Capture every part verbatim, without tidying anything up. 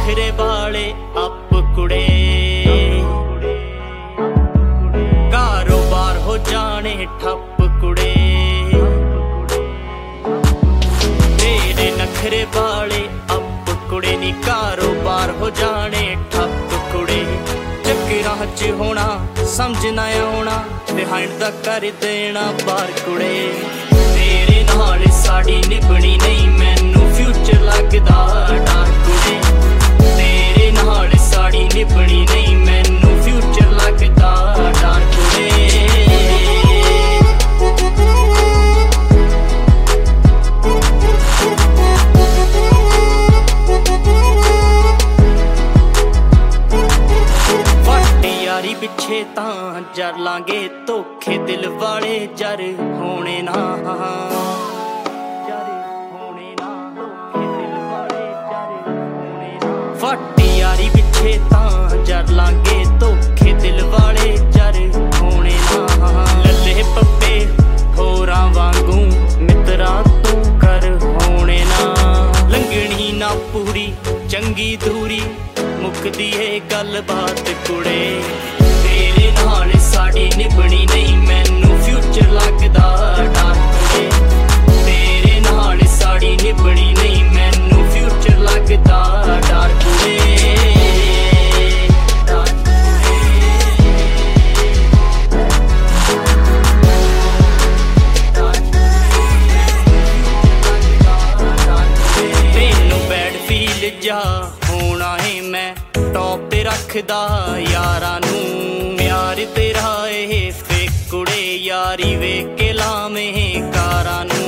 नखरे वाले अप कुड़े कारोबार हो जाने ठप कुड़े तेरे नखरे वाले अप कुड़े नी कारोबार हो जाने ठप कुड़े चक्करां च होना समझ ना आना बिहाइंड दा कर देना बार कुड़े तेरे नाल साड़ी निभनी नहीं मैनू फ्यूचर लगदा डर कुड़े तेरे नाल साड़ी निभनी नहीं मैनू फ्यूचर लगदा डर कुड़े यारी पिछे तां जर लांगे धोखे दिल वाले जर होने ना फट यारी पिछे तां जर लांगे धोखे दिल वाले जर होने ना लल्ले पप्पे होरां वांगू मित्रा तू कर होने ना लंघनी ना पूरी चंगी दूरी मुकदी है गल बात कुड़े तेरे नाल साड़ी निभनी नहीं मैनू फ्यूचर लगदा डर कुड़े तेरे नाल साड़ी निभनी नहीं मैनू फ्यूचर लगदा डर कुड़े तेनू बैड फील जा होना है मैं टॉप ते रखदा यारां नू प्यार तेरा ए फेक कुड़े यारी वेख के लावें कारां नू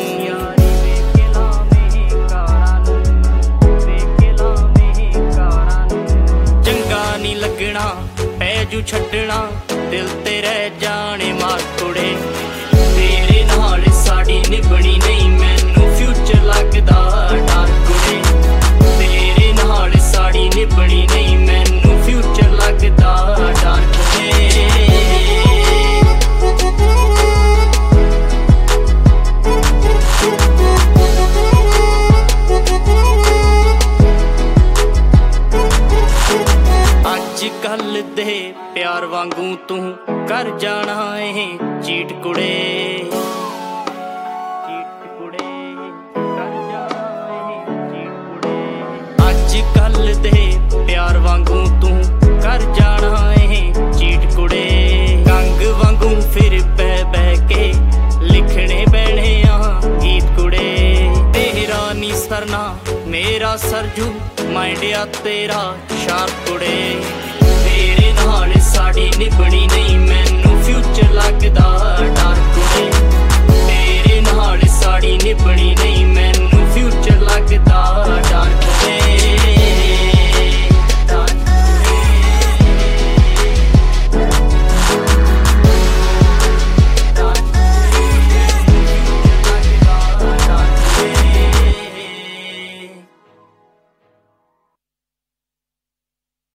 चंगा नी लगना पैजू छड्डना दिल ते रह जाने मार कुड़े तेरे नाल साड़ी निभनी नहीं मैनू फ्यूचर लगदा डर कुड़े तेरे नाल साड़ी निभनी नहीं मैनू फ्यूचर लगदा डर कुड़े अज कल दे प्यार वांगू तू कर जाना है चीट कुड़े कल दे प्यार वांगू तू कर जाना है चीट कुड़े कंग वांगू फिर बह बह के लिखने बैणे आ गीत कुड़े तेरा नी सरना मेरा सरजू माइंडिया तेरा शार्प कुड़े तेरे नाल साड़ी निभनी नहीं मैनू फ्यूचर लगदा डर कुड़े तेरे नाल साड़ी निभनी नहीं